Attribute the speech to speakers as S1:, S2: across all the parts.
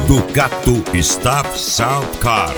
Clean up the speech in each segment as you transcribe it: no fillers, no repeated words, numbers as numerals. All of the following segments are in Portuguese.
S1: Ducato Staff Sound Car.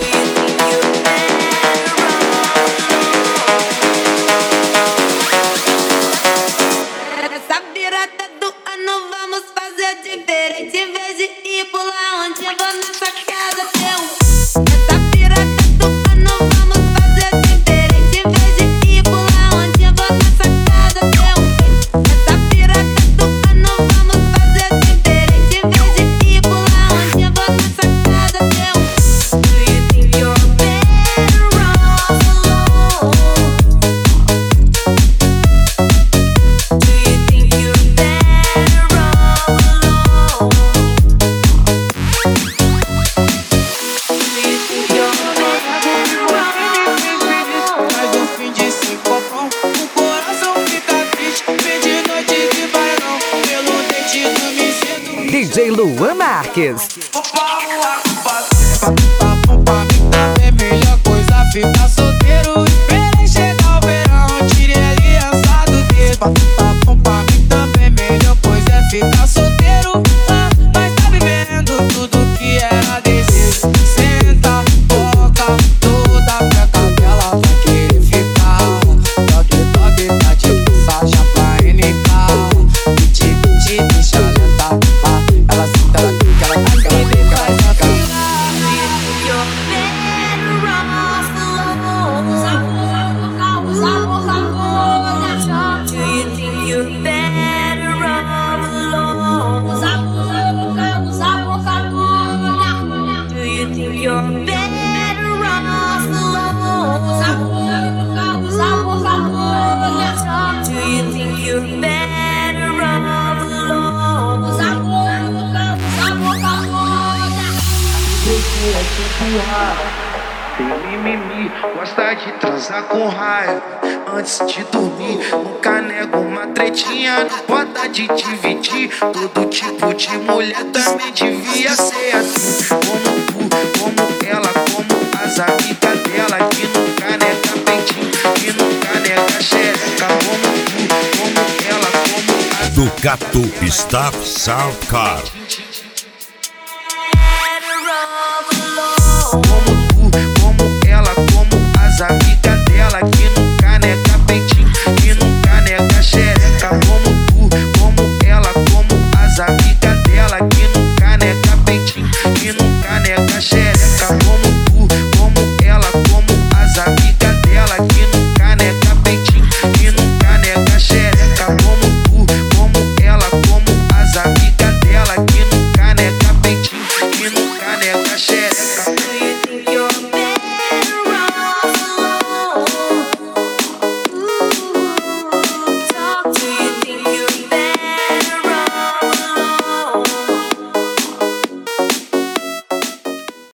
S2: Nessa virada do ano vamos fazer diferente. Em vez de ir pular onde eu vou nessa casa ter um. Nessa virada do ano vamos fazer diferente. Em vez de ir pular onde eu vou nessa casa ter um. Nessa virada do ano vamos fazer diferente. Em vez de ir pular onde eu vou nessa casa ter um. Do you think you're better off alone? Do you think you're better off alone? Do you think you're better off?
S3: Mas no fim de 5 copão, o coração fica triste. Perdi noite de bailão, pelo dente do me cedo.
S4: DJ Luan Marques.
S3: Pra mim também melhor coisa ficar solteiro. Esperei chegar o verão, tirei aliança do dedo. Pra mim também melhor coisa é ficar solteiro. Mas tá vivendo tudo que era desejo. Senta, toca, toda pra cadela vai querer ficar. Toque, tá tipo Sacha pra NK. Te deixa lenta. Ela senta, ela fica, ela fica, ela fica, ela fica.
S2: Do you think you're better off alone? Do you think you're better off alone? Do you think you're better off alone?
S5: Você é tipo raro, tem mimimi, gosta de transar com raiva. Antes de dormir, nunca nego uma tretinha. Não pode de dividir, todo tipo de mulher também devia ser assim. Como tu, como ela, como as amigas dela, que nunca nega peitinho, que nunca nega xereca. Como tu, como ela, como as
S1: Ducato Staff Sound Car.